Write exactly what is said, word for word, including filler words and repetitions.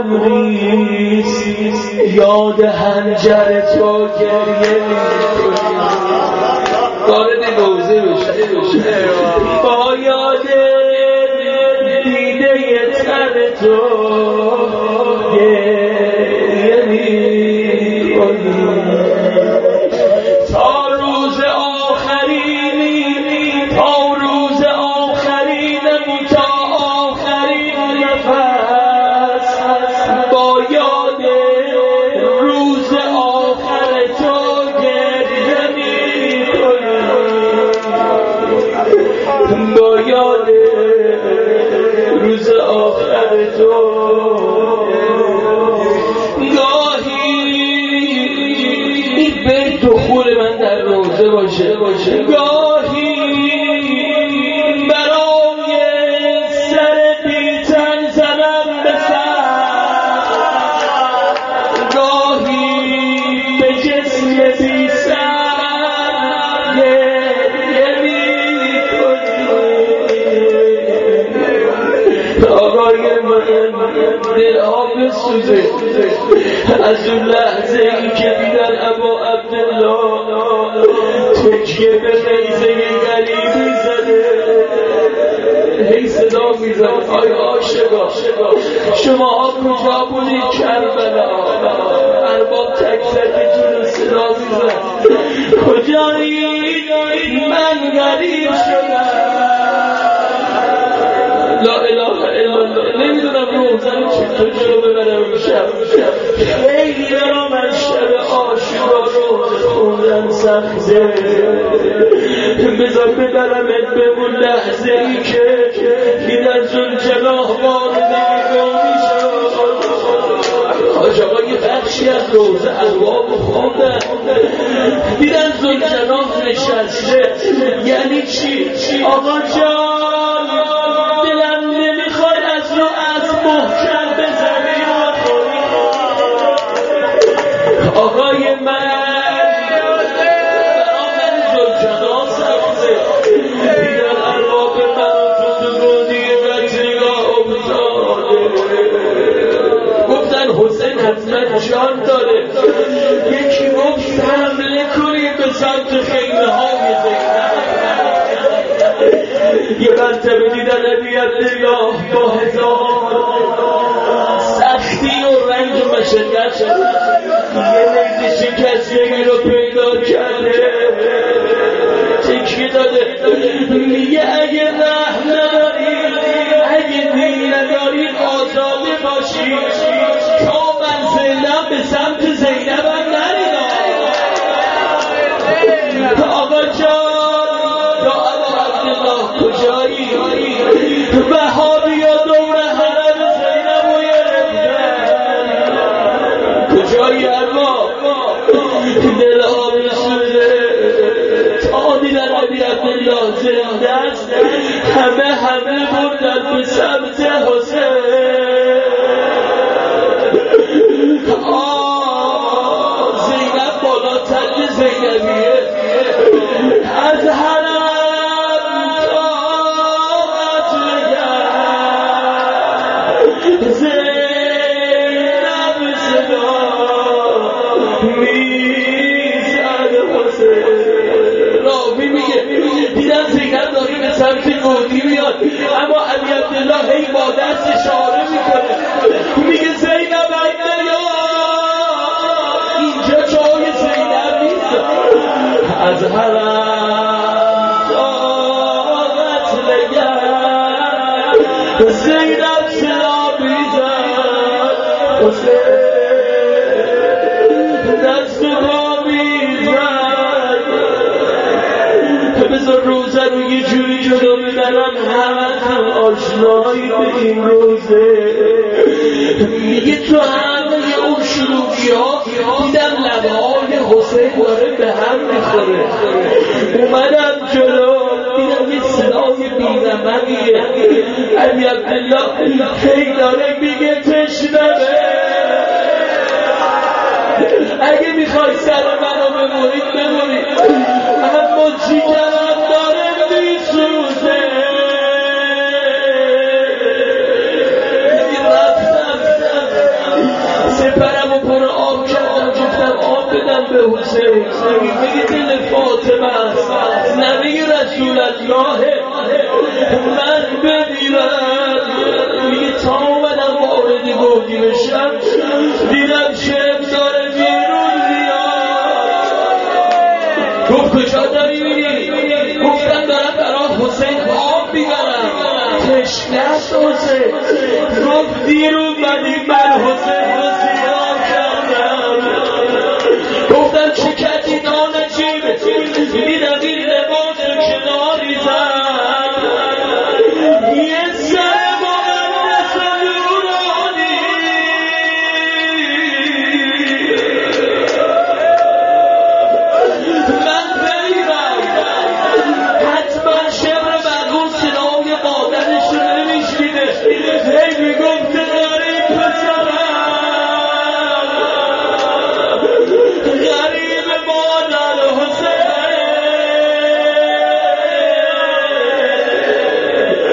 عمریست یاد هنجر تو گریه میکنی وارد روزه بشه با یاد دیده تن تو گریه میکنی تا روز آخرینی تا روز آخرینمون تا آخرین نفس با یاد روز آخر تو گریه میکنی با یاد روز آخر تو گاهی این بیت دخول من در روزه باشه باشه گاهی برای سر بیتن زنم به سر گاهی به جسم بی سر گریه میکنی آقای من دلها بسوزه از اون لحظه ای که دیدن ابا عبدالله تکیه به نیزه غریبی زده هی صدا میزن آی عاشقا شما ها کجا بودید کربلا ارباب تک تکتون صدا میزن کجایید من غریب شدم لا اله الا الله نمیدونم روزن چطور جلو ببرم شب خیلی برام از شب عاشورا روز خوندن سخته بذار ببرمت به اون لحظه ای که دیدن زلجناه واردگی گامی شد حاج آقا یه بخشی از روزه ارباب خوندن دیدن زلجناه نشسته یعنی چی؟ آقا جان دلم نمیخواد از رو از محکم بزنی آقای من برا من زلجناه سخته دیدن ارباب من تو دگونی قتلگاه افتاده گفتن حسین حتما جان داره یکی گفت حمله کنی به سمت خیمه های زینب یه مرتبه دیدن ابی عبدالله با هزار سختی و رنج و مشقت یه نیزه شکستگی رو پیدا کرده تکیه داده میگه اگه رحم نداری اگه دین نداری آزاده باشی تا من زینب به سمت زینب هم نریدم آقا جان یا ابا عبدالله کجایی وهابی یا دور حرم زینب و گرفتن کجایی ارباب دل آبی شده تا دیدن ابی عبدالله زنده است همه همه بردن به سمت حسین آه زینب بالا تل زینبیه از حرم طاقت نگر زینب صدا میزد حسین راوی میگه دیدن زینب داری به سمت گودی میاد اما ابی عبدالله هی با دست اشاره میکنه میگه زینب نیا اینجا جای زینب نیست از حرم طاقت نگر زینب صدا میزد حسین دست پا میزد بذار روزه رو یه جوری جلو ببرم همه هم آشنایی به این روزه میگه تو همه اون شلوگی ها دیدم لبهای حسین داره به هم میخوره اومدم جلو دیدم یه صدای بی‌نمکیه ابی عبدالله هی داره میگه تشنمه اگه میخوای سر منو بمورید بمورید اما جیگرم داره میسوزه رفتم میگه دل فاطمه است نبی رسول الله من بمیرم میگه تا اومدم وارد گودی بشم دیدم شم داره بیرون زیاد گفت کجا داری میری؟ گفتم دارم برای حسین آب میبرم تشنه است حسین گفت دیرون